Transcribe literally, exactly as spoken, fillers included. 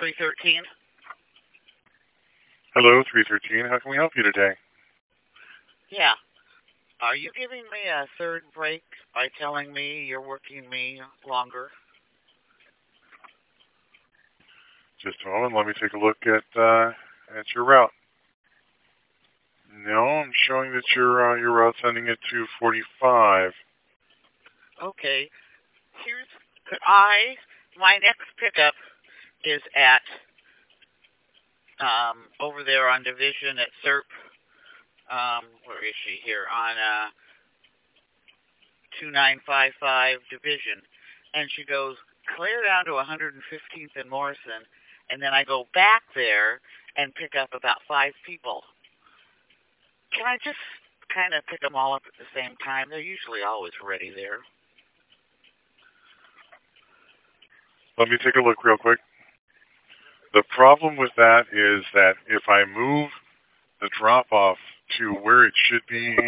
three thirteen. Hello, three thirteen. How can we help you today? Yeah. Are you giving me a third break by telling me you're working me longer? Just a moment. Let me take a look at uh, at your route. No, I'm showing that your uh, your route's ending at two forty-five. Okay. Here's could I my next pickup is at um over there on Division at S E R P. Um, where is she here? On uh two nine five five Division. And she goes clear down to one hundred fifteenth and Morrison, and then I go back there and pick up about five people. Can I just kind of pick them all up at the same time? They're usually always ready there. Let me take a look real quick. The problem with that is that if I move the drop-off to where it should be